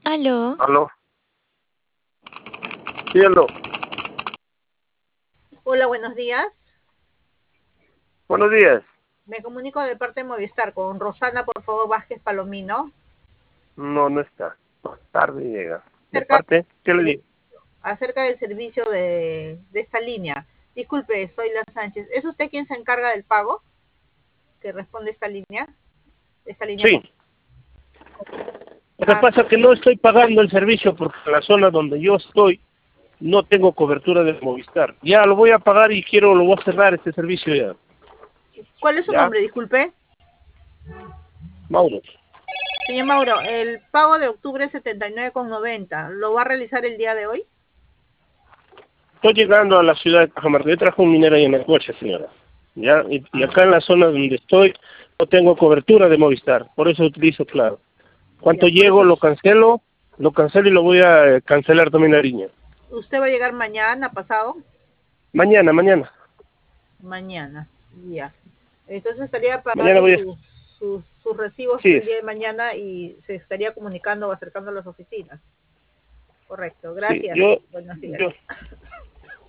Aló. Aló. Sí, aló. Hola, buenos días. Buenos días. Me comunico de parte de Movistar con Rosana, por favor, Vázquez Palomino. No, no está. Más tarde llega. ¿De Acerca, parte? ¿Qué le digo? acerca del servicio de esta línea. Disculpe, soy La Sánchez. ¿Es usted quien se encarga del pago que responde esta línea? Esta línea Sí. con... Lo que Ah, pasa es que no estoy pagando el servicio porque en la zona donde yo estoy no tengo cobertura de Movistar. Ya lo voy a pagar y lo voy a cerrar este servicio ya. ¿cuál es su ¿Ya? nombre? Disculpe. Mauro. Señor Mauro, el pago de octubre es 79,90. ¿Lo va a realizar el día de hoy? Estoy llegando a la ciudad de Cajamarca. Yo trabajo un minero ahí en el coche, señora. ¿Ya? Y Ah, acá en la zona donde estoy no tengo cobertura de Movistar. Por eso utilizo Claro. Cuando ya, por llego eso lo cancelo y lo voy a cancelar también la línea. usted va a llegar mañana, pasado. Mañana. Mañana, ya. Entonces estaría Mañana pagando voy a... sus recibos Sí, el día de mañana y se estaría comunicando o acercando a las oficinas. Correcto, sí. gracias. Buenos Yo, días.